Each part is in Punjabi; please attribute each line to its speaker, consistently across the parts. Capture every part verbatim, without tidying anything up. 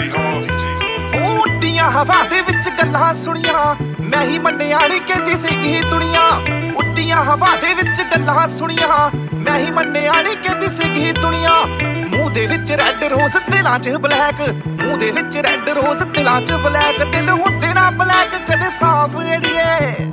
Speaker 1: ਉੱਡੀਆਂ ਹਵਾ ਦੇ ਵਿੱਚ ਗੱਲਾਂ ਸੁਣੀਆਂ, ਮੈਂ ਹੀ ਮੰਨਿਆ ਨੀ ਕਹਿੰਦੀ ਸੀਗੀ ਦੁਨੀਆ। ਉੱਡੀਆਂ ਹਵਾ ਦੇ ਵਿੱਚ ਗੱਲਾਂ ਸੁਣੀਆਂ, ਮੈਂ ਹੀ ਮੰਨਿਆ ਨੀ ਕਹਿੰਦੀ ਸੀਗੀ ਦੁਨੀਆ। ਮੂੰਹ ਦੇ ਵਿੱਚ ਰੈੱਡ ਰੋਜ਼ ਦਿਲਾਂ 'ਚ ਬਲੈਕ, ਮੂੰਹ ਦੇ ਵਿੱਚ ਰੈੱਡ ਰੋਜ਼ ਦਿਲਾਂ 'ਚ ਬਲੈਕ। ਦਿਲ ਹੁੰਦੇ ਨਾ ਬਲੈਕ ਕਦੇ ਸਾਫ਼ ਏੜੀਏ,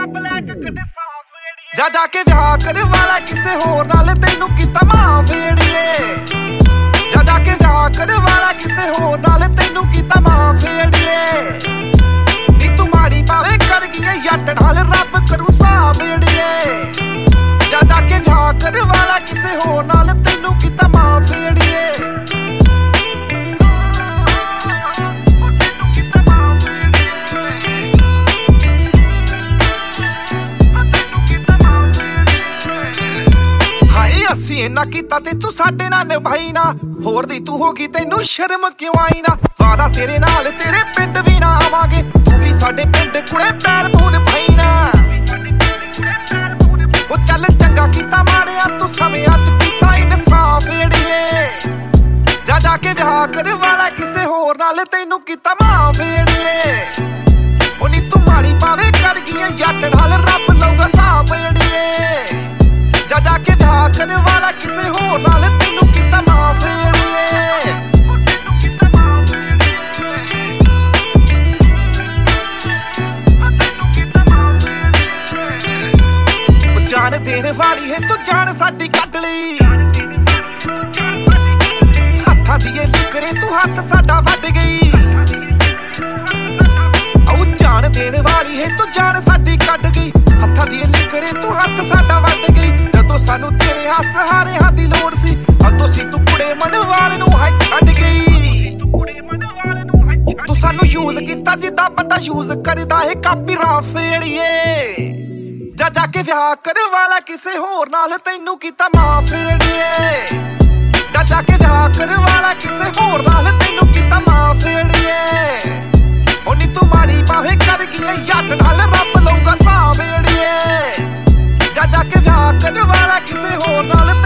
Speaker 1: ਜਾ ਜਾ ਕੇ ਵਿਆਹ ਕਰਵਾਲਾ ਕਿਸੇ ਹੋਰ ਨਾਲ, ਤੈਨੂੰ ਕੀਤਾ ਮਾਫ਼ ਏੜੀਏ। ਜਾ ਜਾ ਕੇ ਵਿਆਹ ਕਰਵਾਲਾ ਕਿਸੇ ਹੋਰ ਨਾਲ, ਤੈਨੂੰ ਕੀਤਾ ਮਾਫ਼ ਏੜੀਏ। ਨੀ ਤੂੰ ਮਾੜੀ ਭਾਵੇਂ ਕਰ ਗਈ ਜੱਟ ਨਾਲ, ਰੱਬ ਕਰੂ ਹਿਸਾਬ ਏੜੀਏ। ਜਾ ਜਾ ਕੇ ਵਿਆਹ ਕਰਵਾਲਾ ਕਿਸੇ ਹੋਰ ਨਾਲ, ਤੈਨੂੰ ਕੀਤਾ ਮਾਫ਼ ਏੜੀਏ। ਅਸੀਂ ਇੰਨਾ ਕੀਤਾ ਤੇ ਤੂੰ ਸਾਡੇ ਨਾਲ ਨਿਭਾਈ ਨਾ, ਹੋਰ ਦੀ ਤੂੰ ਹੋ ਗਈ ਤੈਨੂੰ ਸ਼ਰਮ ਕਿਉਂ ਆਈ ਨਾ। ਵਾਦਾ ਤੇਰੇ ਨਾਲ ਤੇਰੇ ਪਿੰਡ ਵੀ ਨਾ ਆਵਾਂਗੇ, ਤੂੰ ਵੀ ਸਾਡੇ ਪਿੰਡ ਕੁੜੇ ਪੈਰ ਪੂਲ ਪਾਈ ਨਾ। ਉਹ ਚੱਲ ਚੰਗਾ ਕੀਤਾ ਮਾੜਿਆ ਤੂੰ ਸਮਿਆਂ 'ਚ ਕੀਤਾ ਇਨਸਾਫ ਏੜੀਏ। ਜਾ ਜਾ ਕੇ ਵਿਆਹ ਕਰਵਾਲਾ ਕਿਸੇ ਹੋਰ ਨਾਲ, ਤੈਨੂੰ ਕੀਤਾ ਮਾਫ਼ ਏੜੀਏ। ਉਹ ਨੀ ਤੂੰ ਮਾੜੀ ਭਾਵੇਂ ਕਰ ਗਈ ਜੱਟ ਨਾਲ, ਰੱਬ ਲਊਗਾ ਹਿਸਾਬ ਏੜੀਏ। ਜਾ ਜਾ ਕੇ ਵਿਆਹ ਕਰਵਾਲਾ ਕਿਸੇ ਹੋਰ ਨਾਲ, ਤੈਨੂੰ ਕੀਤਾ ਮਾਫ਼ ਏੜੀਏ। ਉਹ ਜਾਨ ਦੇਣ ਵਾਲੀ ਹੈ ਤੂੰ ਜਾਨ ਸਾਡੀ ਕੱਢ ਲਈ, ਹੱਥਾਂ ਦੀ ਇਹ ਲਿਕਰੇ ਤੂੰ ਹੱਥ ਸਾਡਾ ਵੱਢ ਗਈ। ਉਹ ਜਾਨ ਦੇਣ ਵਾਲੀ ਹੈ ਤੂੰ ਜਾਨ ਸਾਡੀ ਕੱਢ ਗਈ, ਹੱਥਾਂ ਦੀ ਇਹ ਲਿਕਰੇ ਤੂੰ ਹੱਥ ਸਾਡਾ ਵੱਢ ਗਈ। ਸਾਨੂੰ ਤੇਰੇ ਸਹਾਰਿਆਂ ਦੀ ਲੋੜ ਸੀ, ਅਦੋਂ ਸੀ ਤੂੰ ਕੁੜੇ ਮਨਵਾਲ ਨੂੰ ਹੈ ਛੱਡ ਗਈ। ਤੂੰ ਸਾਨੂੰ ਯੂਜ਼ ਕੀਤਾ ਜਿੱਦਾਂ ਬੰਦਾ ਯੂਜ਼ ਕਰਦਾ ਹੈ ਕਾਪੀ ਰਾਫ ਏੜੀਏ। ਜਾ ਜਾ ਕੇ ਵਿਆਹ ਕਰਵਾਲਾ ਕਿਸੇ ਹੋਰ ਨਾਲ, ਤੈਨੂੰ ਕੀਤਾ ਮਾਫ਼ ਏੜੀਏ। ਜਾ ਜਾ ਕੇ ਵਿਆਹ ਕਰਵਾਲਾ ਕਿਸੇ ਹੋਰ ਨਾਲ, ਤੈਨੂੰ ਕੀਤਾ ਮਾਫ਼ ਏੜੀਏ। ਉਹ ਨੀ ਤੂੰ ਮਾੜੀ ਭਾਵੇਂ ਕਰ ਗਈ ਜੱਟ ਨਾਲ, ਰੱਬ ਲਊਗਾ ਹਿਸਾਬ ਏੜੀਏ। ਜਾ ਜਾ ਕੇ ਵਿਆਹ ਕਰਵਾਲਾ ਕਿਸੇ ਹੋਰ ਨਾਲ।